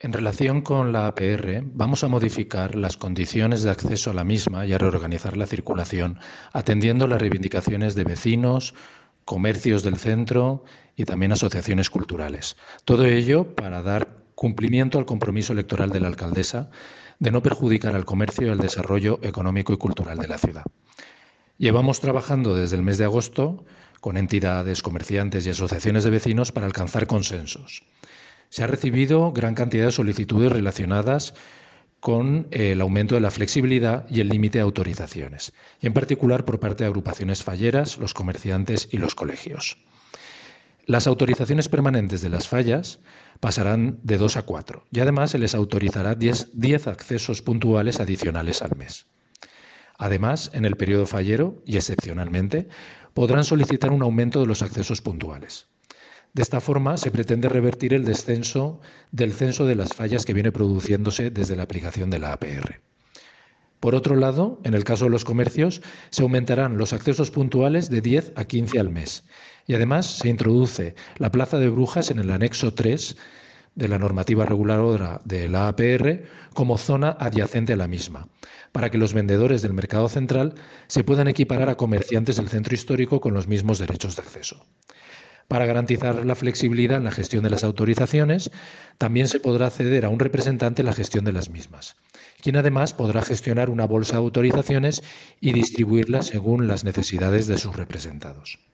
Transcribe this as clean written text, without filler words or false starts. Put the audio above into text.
En relación con la APR, vamos a modificar las condiciones de acceso a la misma y a reorganizar la circulación, atendiendo las reivindicaciones de vecinos, comercios del centro y también asociaciones culturales. Todo ello para dar cumplimiento al compromiso electoral de la alcaldesa de no perjudicar al comercio y al desarrollo económico y cultural de la ciudad. Llevamos trabajando desde el mes de agosto con entidades, comerciantes y asociaciones de vecinos para alcanzar consensos. Se ha recibido gran cantidad de solicitudes relacionadas con el aumento de la flexibilidad y el límite de autorizaciones, y en particular por parte de agrupaciones falleras, los comerciantes y los colegios. Las autorizaciones permanentes de las fallas pasarán de 2 a 4 y además se les autorizará 10 accesos puntuales adicionales al mes. Además, en el periodo fallero y excepcionalmente, podrán solicitar un aumento de los accesos puntuales. De esta forma, se pretende revertir el descenso del censo de las fallas que viene produciéndose desde la aplicación de la APR. Por otro lado, en el caso de los comercios, se aumentarán los accesos puntuales de 10 a 15 al mes. Y además se introduce la Plaza de Brujas en el anexo 3 de la normativa reguladora de la APR como zona adyacente a la misma, para que los vendedores del mercado central se puedan equiparar a comerciantes del centro histórico con los mismos derechos de acceso. Para garantizar la flexibilidad en la gestión de las autorizaciones, también se podrá acceder a un representante en la gestión de las mismas, quien además podrá gestionar una bolsa de autorizaciones y distribuirlas según las necesidades de sus representados.